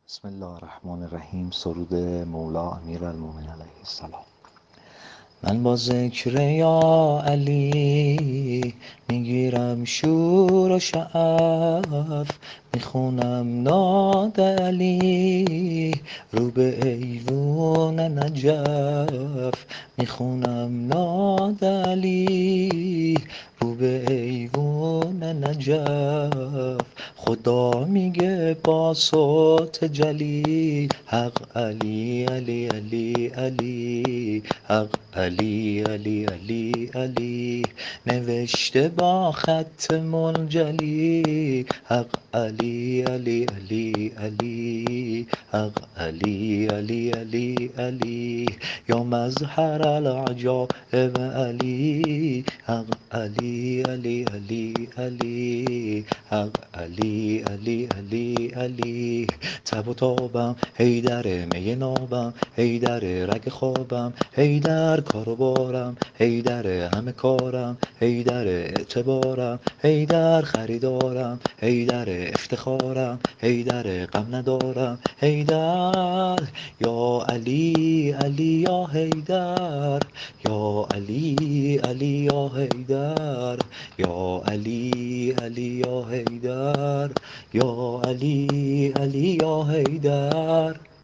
بسم الله الرحمن الرحیم. سرود مولا امیرالمومنین علیه السلام. من با ذکر یا علی میگیرم شور و شعف، میخونم ناد علی رو به ایوون نجف، میخونم ناد علی رو به ایوون نجف. خدا میگه با صوت جلی حق علی علی علی علی، حق علی علی علی علی، نوشته با خط منجلی حق علی علی علی علی، حق علی علی علی علی، یا مظهر العجائب علی، حق علی علی علی علی، حق علی علی علی علی. تب و تابم هیدر می نابم، هیدر رگ خوابم، هیدر کار و بارم، هیدر همه کارم، هیدر اعتبارم، هیدر خریدارم، هیدر افتخارم، هیدر غم ندارم، هیدر یا علی علی یا هیدر، یا علی علی یا هیدر، یا علی علی یا هیدر، یا علی علی یا هیدر.